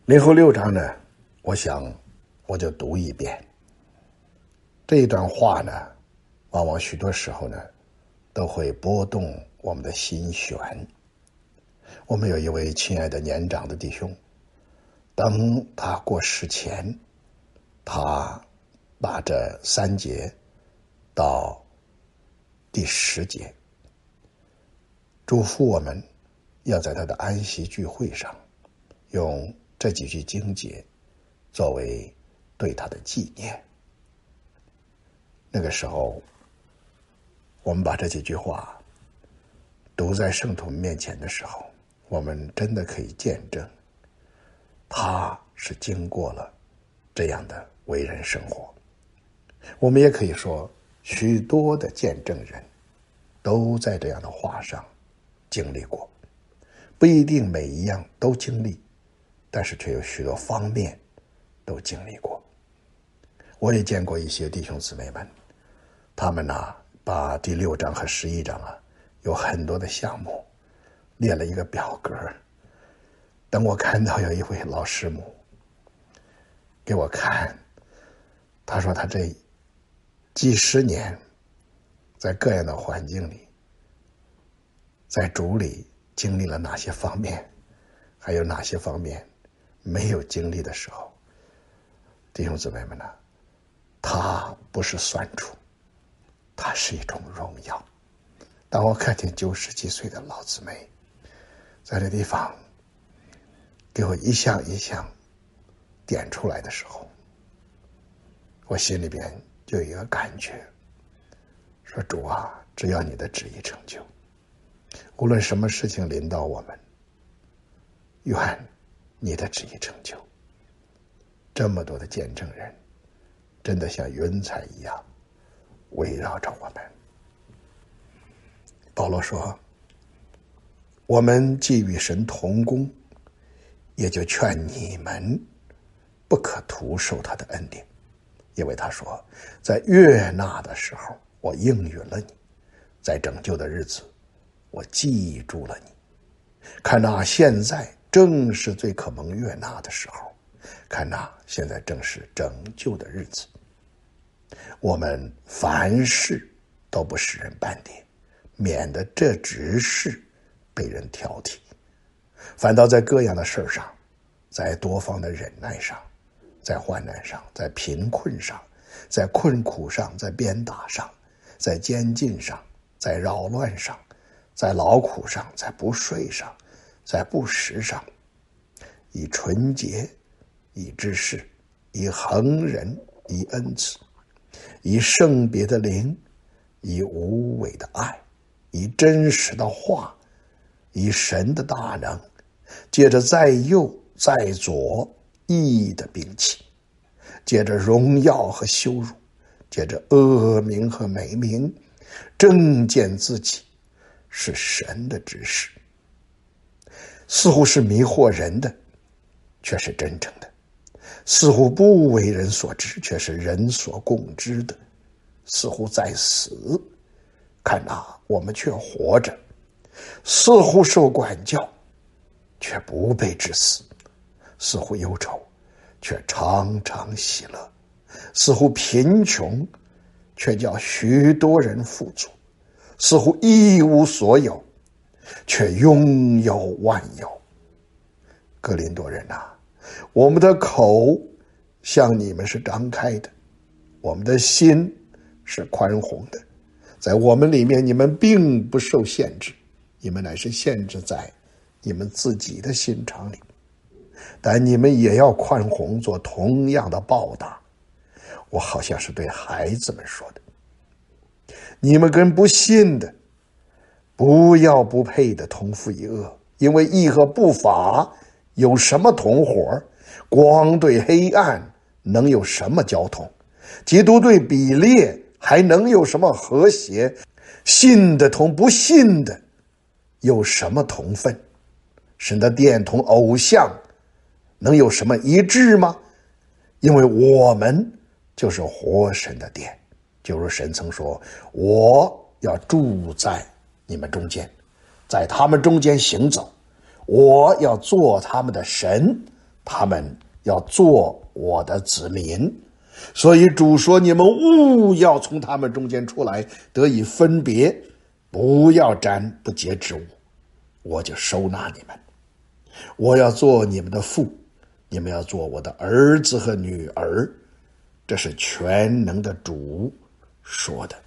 林后6章呢，我想我就读一遍。这一段话呢，往往许多时候呢，都会拨动我们的心弦。我们有一位亲爱的年长的弟兄，当他过世前，他把这3节到第10节，嘱咐我们要在他的安息聚会上，用这几句经节作为对他的纪念。那个时候，我们把这几句话读在圣徒面前的时候，我们真的可以见证，他是经过了这样的为人生活。我们也可以说，许多的见证人都在这样的话上经历过，不一定每一样都经历，但是却有许多方面都经历过。我也见过一些弟兄姊妹们，他们把第6章和11章有很多的项目列了一个表格。等我看到有一位老师母给我看，他说他这几十年在各样的环境里，在主里经历了哪些方面，还有哪些方面没有经历的时候，弟兄姊妹们他不是酸楚，它是一种荣耀。当我看见90几岁的老姊妹在这地方给我一项一项点出来的时候，我心里边就有一个感觉，说主啊，只要你的旨意成就，无论什么事情临到我们，愿你的旨意成就。这么多的见证人真的像云彩一样围绕着我们。保罗说，我们既与神同工，也就劝你们不可徒受他的恩典，因为他说，在悦纳的时候我应允了你，在拯救的日子我记住了你。看现在正是最可蒙悦纳的时候，看现在正是拯救的日子。我们凡事都不使人半点，免得这只是被人挑剔，反倒在各样的事上，在多方的忍耐上，在患难上，在贫困上，在困苦上，在鞭打上，在监禁上，在扰乱上，在劳苦上，在不睡上，在不食上，以纯洁，以知识，以恒忍，以恩慈，以圣别的灵，以无伪的爱，以真实的话，以神的大能，借着在右在左义的兵器，借着荣耀和羞辱，借着恶名和美名，证见自己是神的指示。似乎是迷惑人的，却是真正的；似乎不为人所知，却是人所共知的；似乎在死，看我们却活着；似乎受管教，却不被致死；似乎忧愁，却常常喜乐；似乎贫穷，却叫许多人富足；似乎一无所有，却拥有万有。哥林多人我们的口像你们是张开的，我们的心是宽宏的。在我们里面，你们并不受限制，你们乃是限制在你们自己的心肠里，但你们也要宽宏，做同样的报答。我好像是对孩子们说的，你们跟不信的不要不配的同负一恶，因为义和不法有什么同伙？光对黑暗能有什么交通？基督对比列还能有什么和谐？信的同不信的有什么同分？神的殿同偶像能有什么一致吗？因为我们就是活神的殿，就如神曾说，我要住在你们中间，在他们中间行走，我要做他们的神， 他们要做我的子民。所以主说，你们务要从他们中间出来，得以分别，不要沾不洁之物，我就收纳你们。我要做你们的父，你们要做我的儿子和女儿。这是全能的主说的。